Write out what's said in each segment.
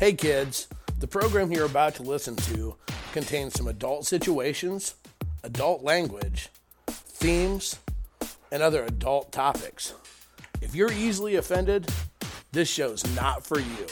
Hey kids, the program you're about to listen to contains some adult situations, adult language, themes, and other adult topics. If you're easily offended, this show's not for you.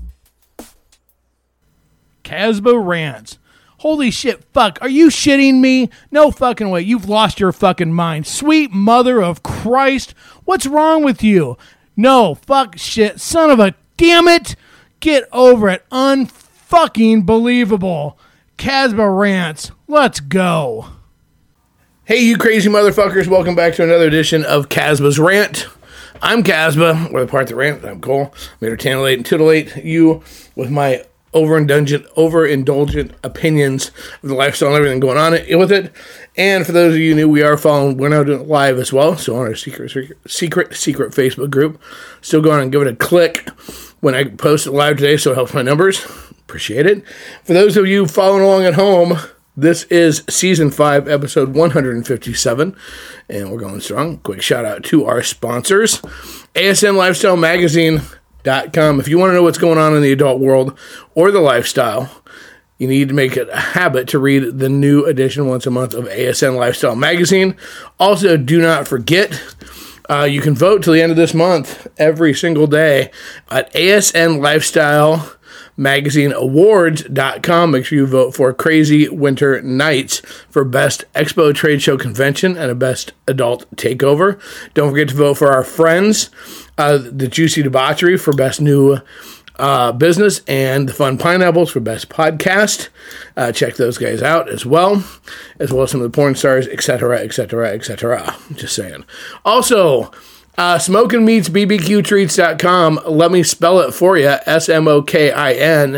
Casbah Rants. Holy shit, fuck, are you shitting me? No fucking way, you've lost your fucking mind. Sweet mother of Christ, what's wrong with you? No, fuck shit, son of a damn it. Get over it, unfucking believable. Casbah Rants, let's go. Hey you crazy motherfuckers, welcome back to another edition of Casbah's Rant. I'm Casbah, or the part of the rant, I'm Cole. I'm here to tantillate and titillate you with my overindulgent opinions of the lifestyle and everything going on with it. And for those of you new, we're now doing it live as well. So on our secret Facebook group, still go on and give it a click when I post it live today, so it helps my numbers. Appreciate it. For those of you following along at home, this is Season 5, Episode 157, and we're going strong. Quick shout out to our sponsors, ASN Lifestyle Magazine.com. If you want to know what's going on in the adult world or the lifestyle, you need to make it a habit to read the new edition once a month of ASN Lifestyle Magazine. Also, do not forget, you can vote till the end of this month every single day at ASN Lifestyle Magazine Awards.com. Make sure you vote for Crazy Winter Nights for Best Expo Trade Show Convention and a Best Adult Takeover. Don't forget to vote for our friends, the Juicy Debauchery for Best New Business and the Fun Pineapples for Best Podcast. Check those guys out as well as some of the porn stars, etc., etc., etc. Just saying. Also, Smokin' Meats BBQtreats.com. Let me spell it for you. SMOKINMEATS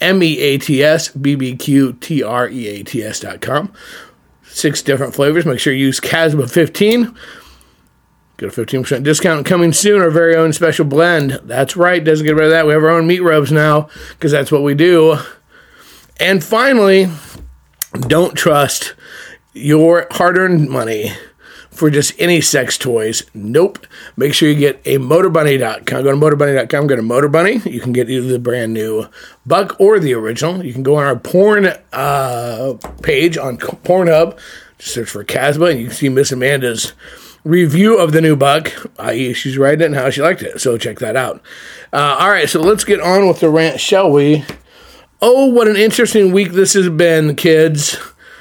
BBQTREATS.com. 6 different flavors. Make sure you use Casbah 15. Get a 15% discount coming soon. Our very own special blend. That's right. Doesn't get rid of that. We have our own meat rubs now because that's what we do. And finally, don't trust your hard-earned money for just any sex toys. Nope. Make sure you get a MotorBunny.com. Go to MotorBunny.com, go to MotorBunny. You can get either the brand new Buck or the original. You can go on our porn page on Pornhub. Just search for Casbah, and you can see Miss Amanda's review of the new Buck, i.e. she's riding it and how she liked it. So check that out. All right, so let's get on with the rant, shall we? Oh, what an interesting week this has been, kids.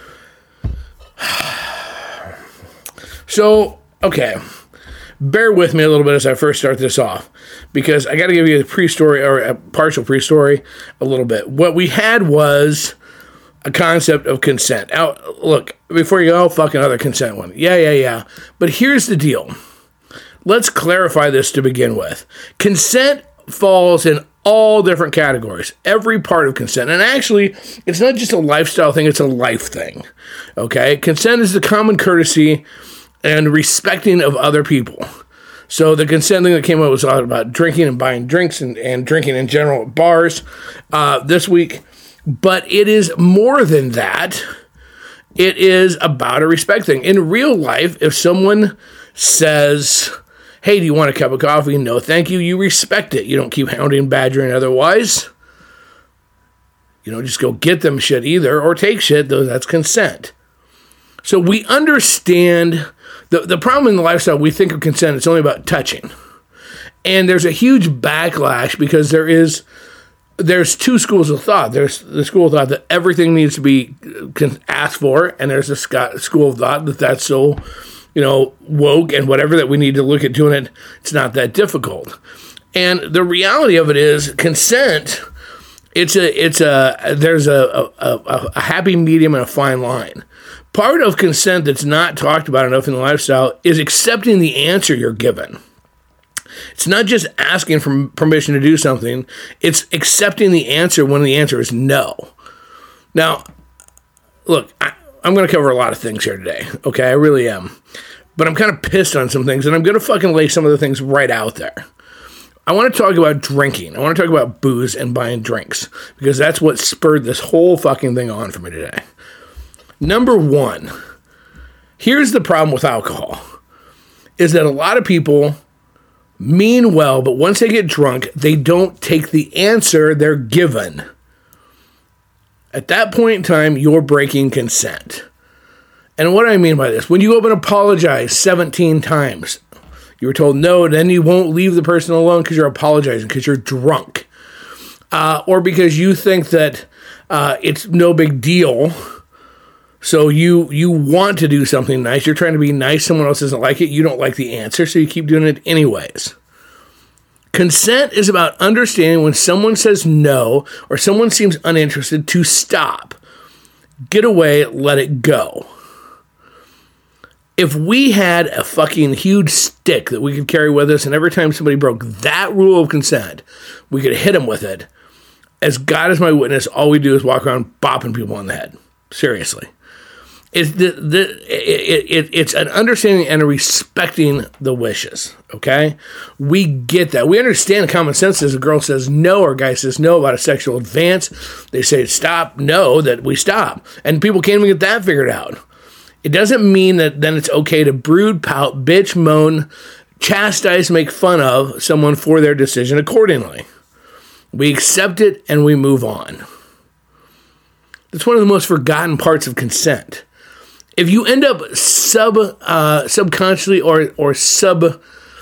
So, okay, bear with me a little bit as I first start this off, because I got to give you a pre-story, or a partial pre-story, a little bit. What we had was a concept of consent. Now, look, before you go, fucking other consent one. Yeah. But here's the deal. Let's clarify this to begin with. Consent falls in all different categories, every part of consent. And actually, it's not just a lifestyle thing, it's a life thing. Okay? Consent is the common courtesy and respecting of other people. So the consent thing that came up was all about drinking and buying drinks and drinking in general at bars this week. But it is more than that. It is about a respect thing. In real life, if someone says, hey, do you want a cup of coffee? No, thank you. You respect it. You don't keep hounding, badgering otherwise. You don't just go get them shit either or take shit, though that's consent. So we understand the problem in the lifestyle. We think of consent, it's only about touching. And there's a huge backlash because there's 2 schools of thought. There's the school of thought that everything needs to be asked for, and there's a school of thought that's so, woke and whatever, that we need to look at doing it. It's not that difficult. And the reality of it is, consent, there's a happy medium and a fine line. Part of consent that's not talked about enough in the lifestyle is accepting the answer you're given. It's not just asking for permission to do something. It's accepting the answer when the answer is no. Now, look, I'm going to cover a lot of things here today. Okay, I really am. But I'm kind of pissed on some things, and I'm going to fucking lay some of the things right out there. I want to talk about drinking. I want to talk about booze and buying drinks, because that's what spurred this whole fucking thing on for me today. Number 1, here's the problem with alcohol, is that a lot of people mean well, but once they get drunk, they don't take the answer they're given. At that point in time, you're breaking consent. And what do I mean by this? When you go up and apologize 17 times, you were told no, then you won't leave the person alone because you're apologizing, because you're drunk. Or because you think that it's no big deal. So you want to do something nice. You're trying to be nice. Someone else doesn't like it. You don't like the answer, so you keep doing it anyways. Consent is about understanding when someone says no or someone seems uninterested to stop. Get away, let it go. If we had a fucking huge stick that we could carry with us, and every time somebody broke that rule of consent, we could hit them with it, as God is my witness, all we do is walk around bopping people on the head. Seriously. It's an understanding and a respecting the wishes, okay? We get that. We understand common sense as a girl says no or a guy says no about a sexual advance. They say stop, no, that we stop. And people can't even get that figured out. It doesn't mean that then it's okay to brood, pout, bitch, moan, chastise, make fun of someone for their decision accordingly. We accept it and we move on. That's one of the most forgotten parts of consent. If you end up subconsciously or side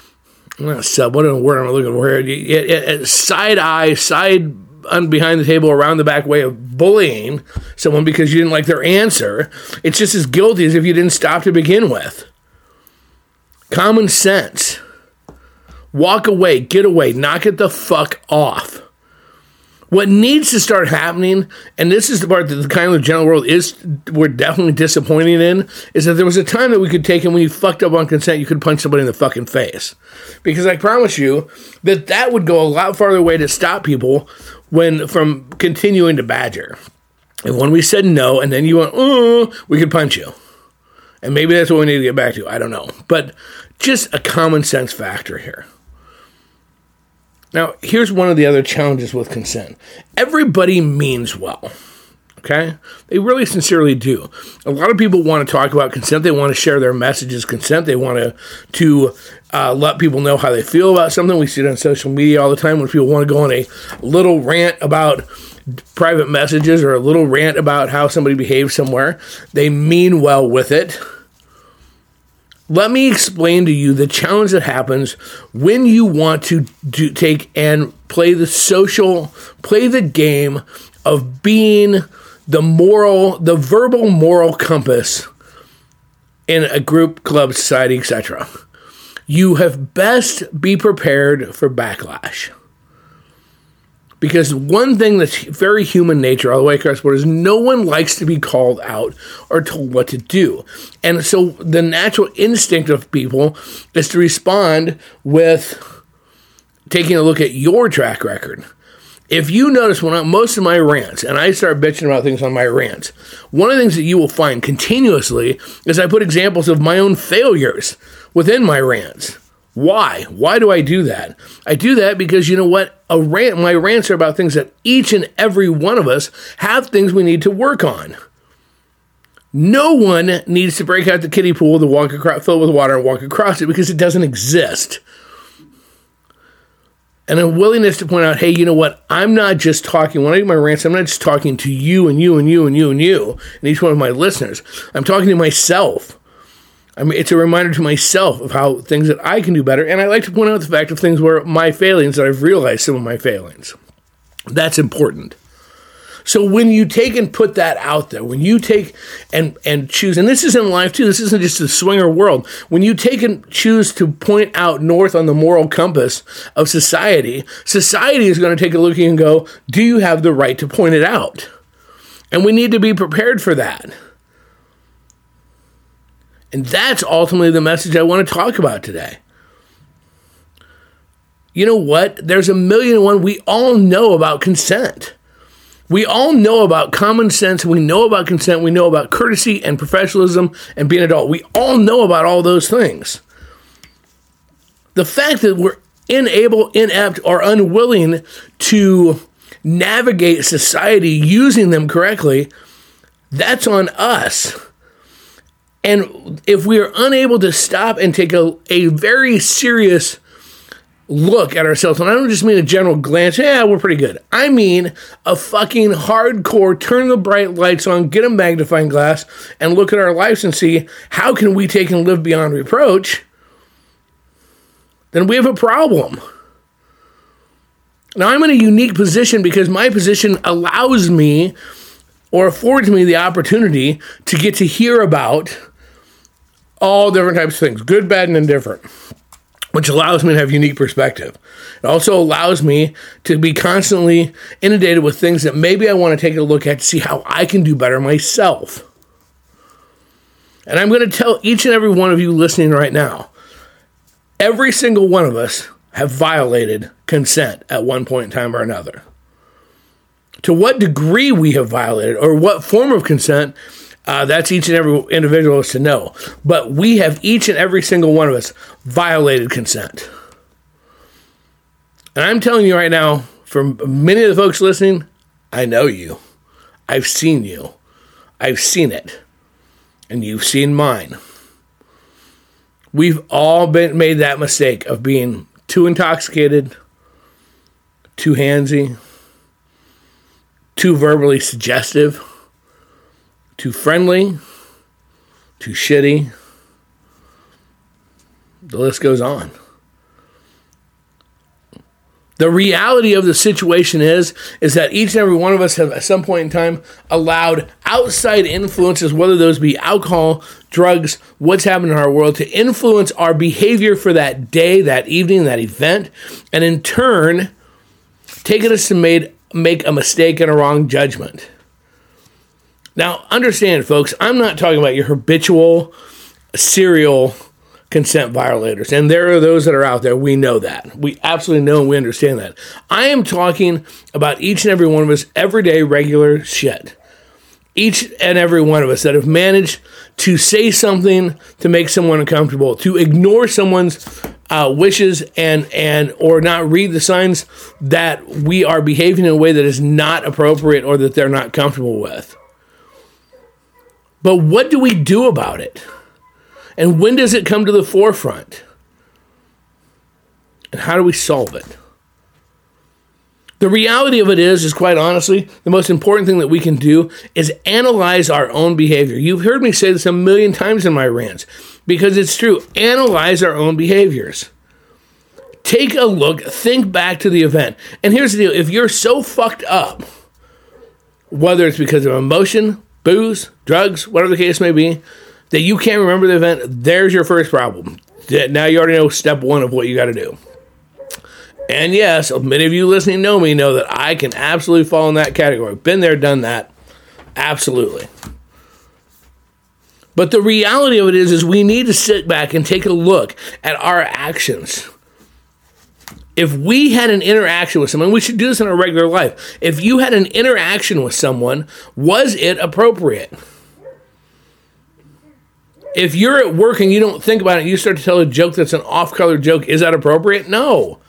behind the table, around the back way of bullying someone because you didn't like their answer, it's just as guilty as if you didn't stop to begin with. Common sense. Walk away, get away, knock it the fuck off. What needs to start happening, and this is the part that the kind of general world we're definitely disappointing in, is that there was a time that we could take, and when you fucked up on consent, you could punch somebody in the fucking face. Because I promise you that would go a lot farther away to stop people from continuing to badger. And when we said no, and then you went, we could punch you. And maybe that's what we need to get back to. I don't know. But just a common sense factor here. Now, here's one of the other challenges with consent. Everybody means well, okay? They really sincerely do. A lot of people want to talk about consent. They want to share their messages consent. They want to let people know how they feel about something. We see it on social media all the time when people want to go on a little rant about private messages or a little rant about how somebody behaves somewhere. They mean well with it. Let me explain to you the challenge that happens when you want to take and play the game of being the verbal moral compass in a group, club, society, etc. You have best be prepared for backlash. Because one thing that's very human nature all the way across the board is no one likes to be called out or told what to do. And so the natural instinct of people is to respond with taking a look at your track record. If you notice most of my rants, and I start bitching about things on my rants, one of the things that you will find continuously is I put examples of my own failures within my rants. Why? Why do I do that? I do that because you know what? My rants are about things that each and every one of us have things we need to work on. No one needs to break out the kiddie pool fill it with water and walk across it because it doesn't exist. And a willingness to point out, hey, you know what? I'm not just talking, when I do my rants, I'm not just talking to you and you and you and you and you and each one of my listeners. I'm talking to myself. I mean, it's a reminder to myself of how things that I can do better. And I like to point out the fact of things where my failings, that I've realized some of my failings. That's important. So when you take and put that out there, when you take and choose, and this is in life too, this isn't just the swinger world. When you take and choose to point out north on the moral compass of society, society is going to take a look at you and go, do you have the right to point it out? And we need to be prepared for that. And that's ultimately the message I want to talk about today. You know what? There's a million and one. We all know about consent. We all know about common sense. We know about consent. We know about courtesy and professionalism and being an adult. We all know about all those things. The fact that we're unable, inept, or unwilling to navigate society using them correctly, that's on us. And if we are unable to stop and take a very serious look at ourselves, and I don't just mean a general glance, yeah, we're pretty good. I mean a fucking hardcore, turn the bright lights on, get a magnifying glass, and look at our lives and see how can we take and live beyond reproach, then we have a problem. Now, I'm in a unique position because my position allows me or affords me the opportunity to get to hear about all different types of things, good, bad, and indifferent, which allows me to have unique perspective. It also allows me to be constantly inundated with things that maybe I want to take a look at to see how I can do better myself. And I'm going to tell each and every one of you listening right now, every single one of us have violated consent at one point in time or another. To what degree we have violated or what form of consent, that's each and every individual is to know. But we have each and every single one of us violated consent. And I'm telling you right now, from many of the folks listening, I know you. I've seen you. I've seen it. And you've seen mine. We've all made that mistake of being too intoxicated, too handsy, too verbally suggestive, too friendly, too shitty. The list goes on. The reality of the situation is that each and every one of us have at some point in time allowed outside influences, whether those be alcohol, drugs, what's happening in our world, to influence our behavior for that day, that evening, that event, and in turn, taking us to make a mistake and a wrong judgment. Now, understand, folks, I'm not talking about your habitual, serial consent violators. And there are those that are out there. We know that. We absolutely know and we understand that. I am talking about each and every one of us, everyday, regular shit. Each and every one of us that have managed to say something to make someone uncomfortable, to ignore someone's wishes and or not read the signs that we are behaving in a way that is not appropriate or that they're not comfortable with. But what do we do about it? And when does it come to the forefront? And how do we solve it? The reality of it is quite honestly, the most important thing that we can do is analyze our own behavior. You've heard me say this a million times in my rants, because it's true. Analyze our own behaviors. Take a look, think back to the event. And here's the deal. If you're so fucked up, whether it's because of emotion, booze, drugs, whatever the case may be, that you can't remember the event, there's your first problem. Now you already know step one of what you got to do. And yes, many of you listening know me know that I can absolutely fall in that category. Been there, done that. Absolutely. But the reality of it is we need to sit back and take a look at our actions. If we had an interaction with someone, we should do this in our regular life. If you had an interaction with someone, was it appropriate? If you're at work and you don't think about it, you start to tell a joke that's an off-color joke, is that appropriate? No.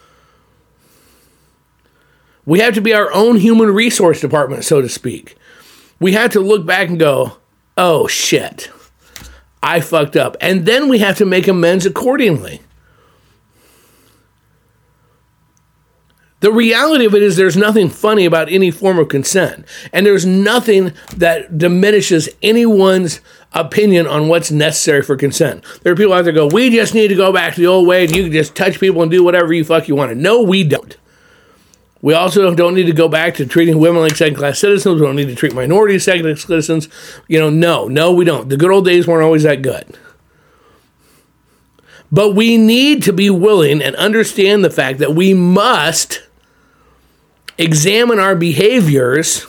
We have to be our own human resource department, so to speak. We have to look back and go, oh, shit, I fucked up. And then we have to make amends accordingly. The reality of it is there's nothing funny about any form of consent. And there's nothing that diminishes anyone's opinion on what's necessary for consent. There are people out there go, we just need to go back to the old way and you can just touch people and do whatever you fuck you want to. No, we don't. We also don't need to go back to treating women like second-class citizens. We don't need to treat minorities as second-class citizens. No, we don't. The good old days weren't always that good. But we need to be willing and understand the fact that we must examine our behaviors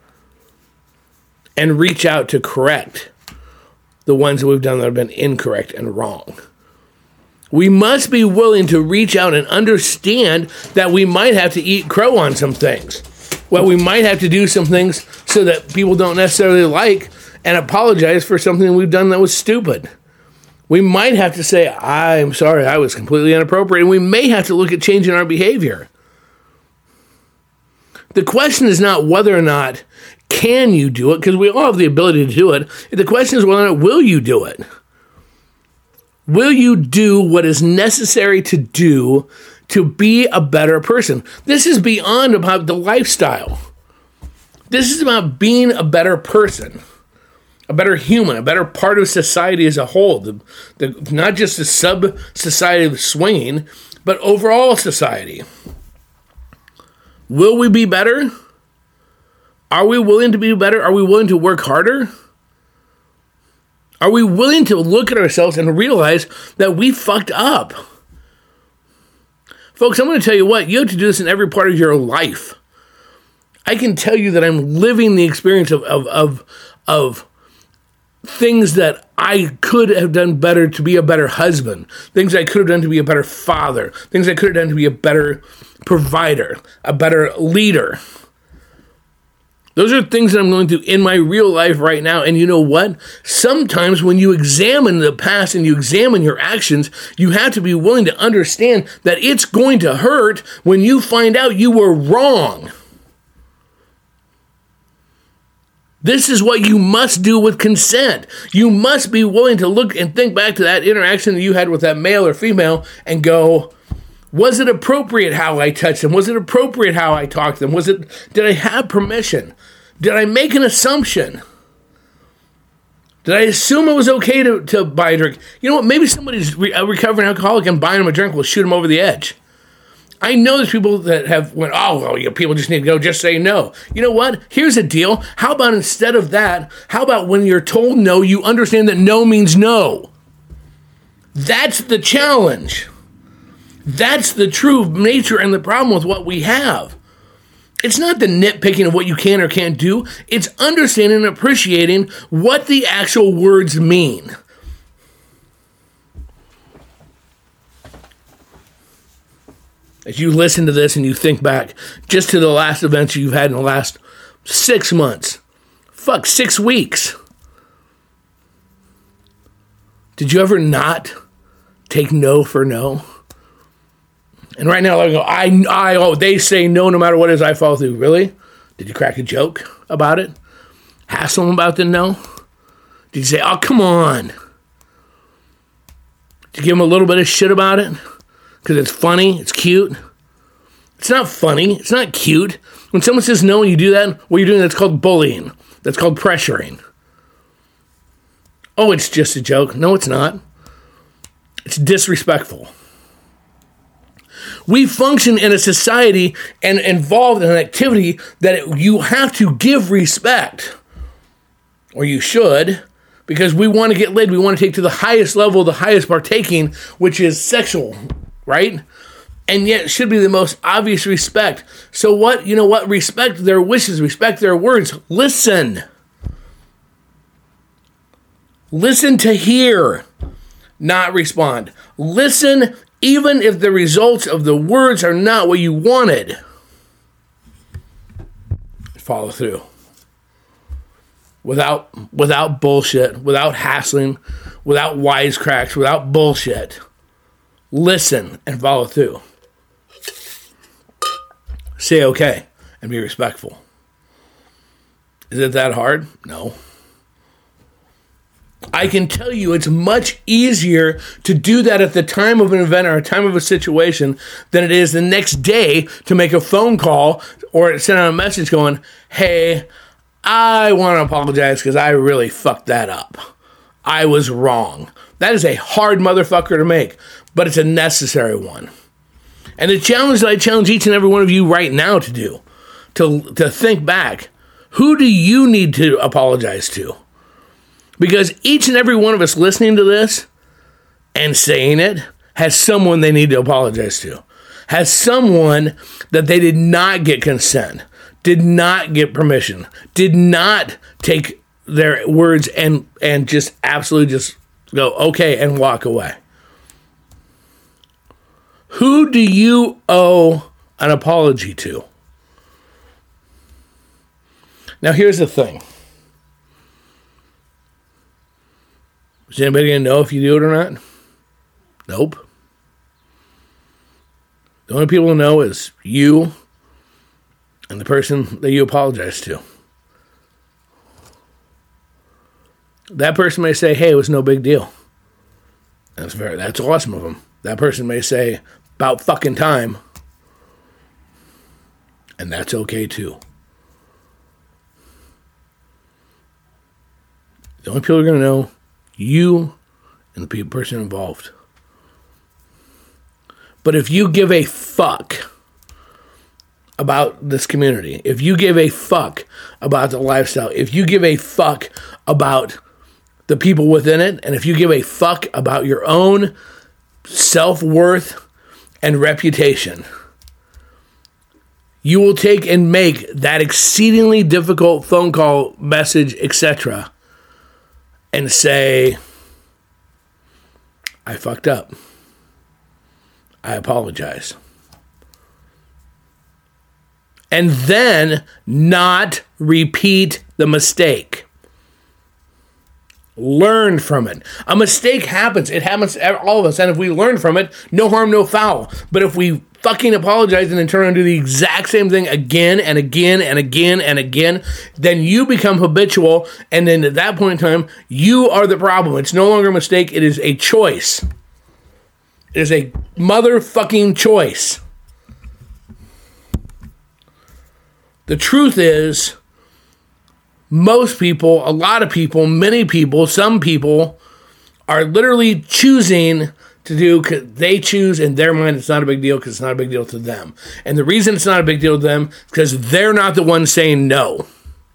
and reach out to correct the ones that we've done that have been incorrect and wrong. We must be willing to reach out and understand that we might have to eat crow on some things. Well, we might have to do some things so that people don't necessarily like and apologize for something we've done that was stupid. We might have to say, I'm sorry, I was completely inappropriate, and we may have to look at changing our behavior. The question is not whether or not can you do it, because we all have the ability to do it. The question is whether or not will you do it. Will you do what is necessary to do to be a better person. This is beyond about the lifestyle. This is about being a better person, a better human, a better part of society as a whole. Not just the sub-society of swinging, but overall society. Will we be better? Are we willing to be better? Are we willing to work harder? Are we willing to look at ourselves and realize that we fucked up? Folks, I'm going to tell you what, you have to do this in every part of your life. I can tell you that I'm living the experience of things that I could have done better to be a better husband, things I could have done to be a better father, things I could have done to be a better provider, a better leader. Those are things that I'm going through in my real life right now. And you know what? Sometimes when you examine the past and you examine your actions, you have to be willing to understand that it's going to hurt when you find out you were wrong. This is what you must do with consent. You must be willing to look and think back to that interaction that you had with that male or female and go, was it appropriate how I touched them? Was it appropriate how I talked to them? Did I have permission? Did I make an assumption? Did I assume it was okay to buy a drink? You know what? Maybe somebody's a recovering alcoholic and buying them a drink will shoot them over the edge. I know there's people that have went, people just need to go, just say no. You know what? Here's a deal. How about instead of that, how about when you're told no, you understand that no means no? That's the challenge. That's the true nature and the problem with what we have. It's not the nitpicking of what you can or can't do. It's understanding and appreciating what the actual words mean. As you listen to this and you think back just to the last events you've had in the last 6 months. 6 weeks. Did you ever not take no for no? And right now, they say no no matter what it is, I follow through. Really? Did you crack a joke about it? Hassle them about the no? Did you say, oh, come on? Did you give them a little bit of shit about it? Because it's funny, it's cute. It's not funny, it's not cute. When someone says no and you do that, what you're doing, that's called bullying. That's called pressuring. Oh, it's just a joke. No, it's not. It's disrespectful. We function in a society and involved in an activity that you have to give respect. Or you should. Because we want to get laid. We want to take to the highest level, the highest partaking, which is sexual. Right? And yet it should be the most obvious respect. So what? You know what? Respect their wishes. Respect their words. Listen. Listen to hear, not respond. Listen even if the results of the words are not what you wanted. Follow through. Without bullshit, without hassling, without wisecracks, without bullshit. Listen and follow through. Say okay and be respectful. Is it that hard? No. I can tell you it's much easier to do that at the time of an event or a time of a situation than it is the next day to make a phone call or send out a message going, hey, I want to apologize because I really fucked that up. I was wrong. That is a hard motherfucker to make, but it's a necessary one. And the challenge that I challenge each and every one of you right now to do, to think back, who do you need to apologize to? Because each and every one of us listening to this and saying it has someone they need to apologize to. Has someone that they did not get consent, did not get permission, did not take their words and just absolutely just go, okay, and walk away. Who do you owe an apology to? Now, here's the thing. Is anybody going to know if you do it or not? Nope. The only people who know is you and the person that you apologize to. That person may say, hey, it was no big deal. That's awesome of them. That person may say, about fucking time. And that's okay too. The only people who are going to know, you and the person involved. But if you give a fuck about this community, if you give a fuck about the lifestyle, if you give a fuck about the people within it, and if you give a fuck about your own self-worth and reputation, you will take and make that exceedingly difficult phone call, message, etc., and say, I fucked up. I apologize. And then not repeat the mistake. Learn from it. A mistake happens. It happens to all of us. And if we learn from it, no harm, no foul. But if we fucking apologize and then turn around and do the exact same thing again and again and again and again, then you become habitual. And then at that point in time, you are the problem. It's no longer a mistake. It is a choice. It is a motherfucking choice. The truth is, most people, a lot of people, many people, some people are literally choosing to do, cause they choose in their mind it's not a big deal because it's not a big deal to them. And the reason it's not a big deal to them is because they're not the ones saying no.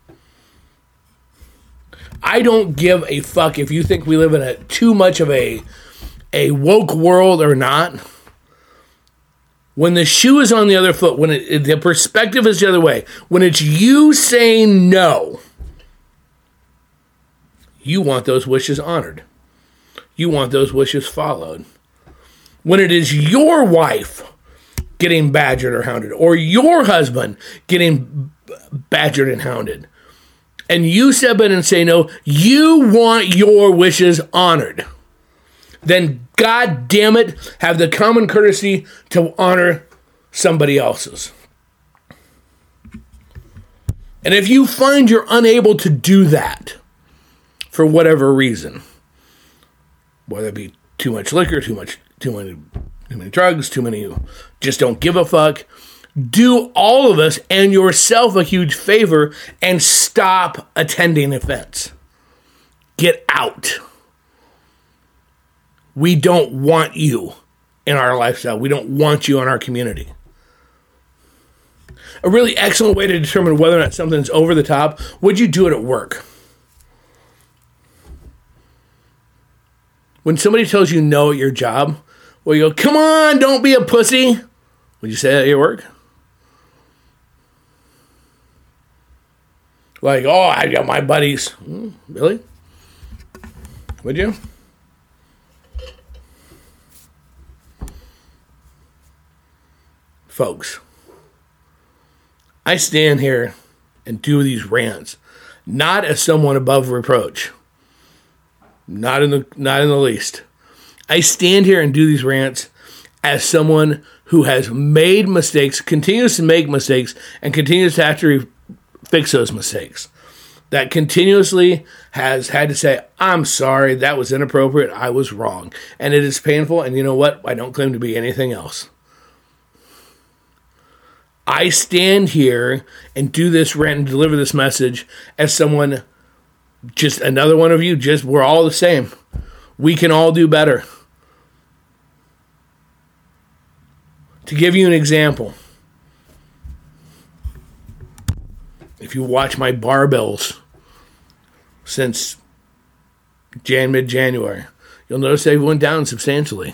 I don't give a fuck if you think we live in a too much of a woke world or not. When the shoe is on the other foot, when the perspective is the other way, when it's you saying no, you want those wishes honored. You want those wishes followed. When it is your wife getting badgered or hounded, or your husband getting badgered and hounded, and you step in and say no, you want your wishes honored, then God damn it, have the common courtesy to honor somebody else's. And if you find you're unable to do that for whatever reason, whether it be too much liquor, too many drugs, too many who just don't give a fuck, do all of us and yourself a huge favor and stop attending events. Get out. We don't want you in our lifestyle. We don't want you in our community. A really excellent way to determine whether or not something's over the top, would you do it at work? When somebody tells you no at your job, well, you go, come on, don't be a pussy. Would you say that at your work? Like, oh, I got my buddies. Really? Would you? Folks, I stand here and do these rants, not as someone above reproach. Not in the least. I stand here and do these rants as someone who has made mistakes, continues to make mistakes, and continues to have to fix those mistakes. That continuously has had to say, I'm sorry, that was inappropriate, I was wrong. And it is painful, and you know what? I don't claim to be anything else. I stand here and do this rant and deliver this message as someone, just another one of you, we're all the same. We can all do better. To give you an example, if you watch my barbells since mid-January, you'll notice they went down substantially.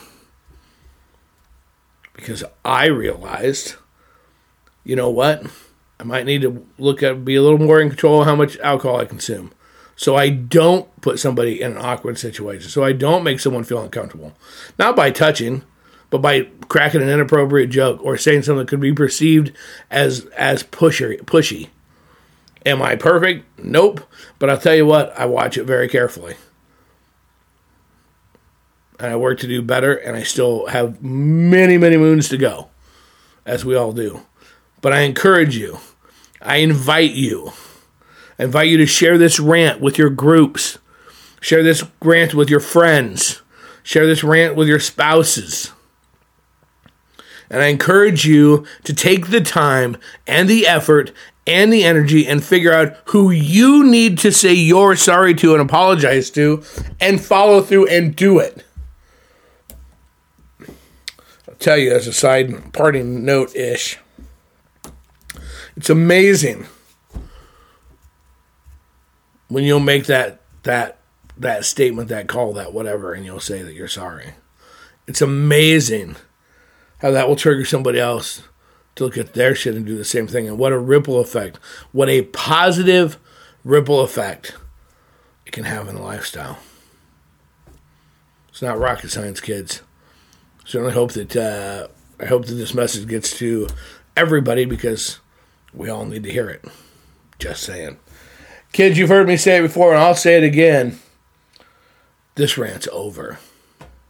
Because I realized, you know what? I might need to be a little more in control of how much alcohol I consume. So I don't put somebody in an awkward situation. So I don't make someone feel uncomfortable. Not by touching, but by cracking an inappropriate joke or saying something that could be perceived as pushy. Am I perfect? Nope. But I'll tell you what, I watch it very carefully. And I work to do better, and I still have many, many moons to go, as we all do. But I encourage you, I invite you to share this rant with your groups. Share this rant with your friends. Share this rant with your spouses. And I encourage you to take the time and the effort and the energy and figure out who you need to say you're sorry to and apologize to and follow through and do it. I'll tell you as a side parting note-ish, it's amazing when you'll make that statement, that call, that whatever, and you'll say that you're sorry. It's amazing how that will trigger somebody else to look at their shit and do the same thing. And what a ripple effect. What a positive ripple effect it can have in a lifestyle. It's not rocket science, kids. Certainly hope that this message gets to everybody because we all need to hear it. Just saying. Kids, you've heard me say it before, and I'll say it again. This rant's over.